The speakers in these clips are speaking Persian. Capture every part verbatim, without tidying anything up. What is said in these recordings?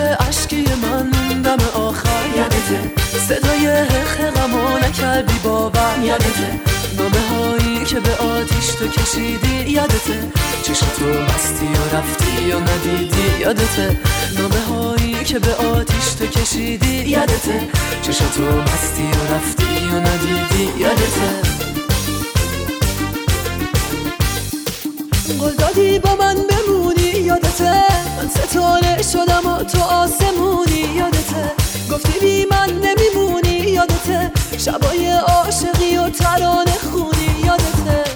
عشقی من دم آخر یادته، صدای حق غمو نکردی باور یادته، نامه هایی که به آتیش تو کشیدی یادته، چشم تو بستی و رفتی و ندیدی یادته، نامه هایی که به آتیش تو کشیدی یادته، چشم تو بستی و رفتی و ندیدی یادته. قول دادی با من بمونی یادته، من ستاره شدم و تو آسمونی یادته، گفتی بی من نمیمونی یادته، شبای عاشقی و ترانه خونی یادته.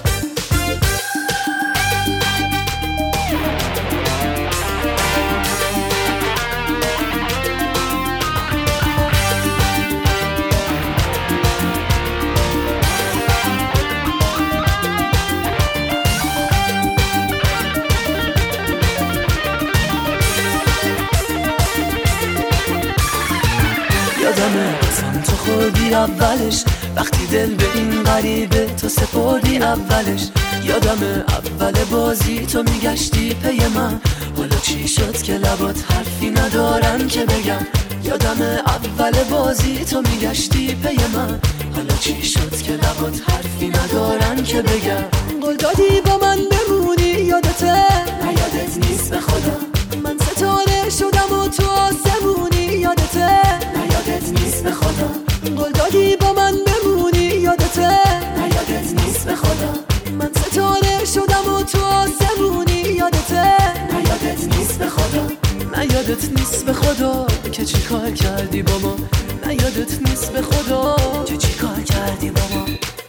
یادمه قسم تو خوردی اولش، وقتی دل به این غریبه تو سپردی اولش، یادمه اول بازی تو میگشتی پی من، حالا چی شد که لبات حرفی ندارن که بگم، یادمه اول بازی تو میگشتی پی من، حالا چی شد که لبات حرفی ندارن که بگم. قول دادی با من بمونی یادته، نه یادت نیست به خدا، من ستاره شدم و تو آسمونی یادته، نه یادت نیست به خدا. قول دادی با من بمونی یادته، نه یادت نیست به خدا، من ستاره شدم و تو آسمونی یادته، نه یادت نیست به خدا، نه یادت نیست به خدا که چی کار کردی با ما، نه یادت نیست به خدا که چی کار کردی با ما.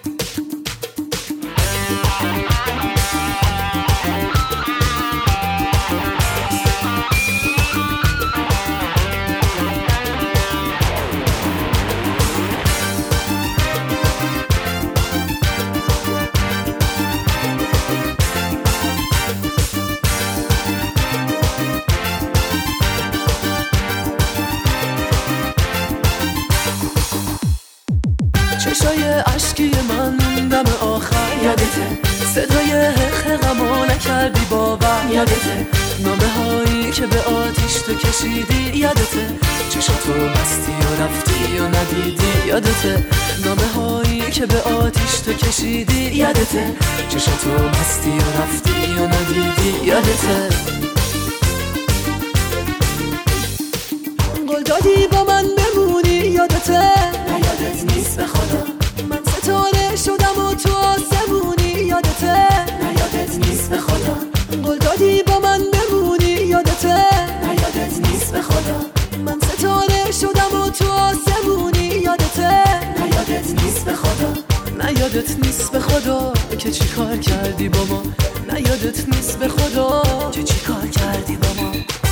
چشای عشقی من دم آخر یادته، صدای حق غمو نکردی باور یادته، نامه هایی که به آتیش تو کشیدی یادته، چشم تو بستی و رفتی و ندیدی یادته، نامه هایی که به آتیش تو کشیدی یادته، چشم تو بستی و رفتی و ندیدی یادته. قول دادی با من بمونی یادته، نه یادت نیست به خدا، من ستاره شدم و تو آسمونی یادته، نه یادت نیست به خدا. قول دادی با من بمونی یادته، نه یادت نیست به خدا، من ستاره شدم و تو آسمونی یادته، نه یادت نیست به خدا، نه یادت نیست به خدا که چی کار کردی با ما، نه یادت نیست به خدا که چی کار کردی با ما.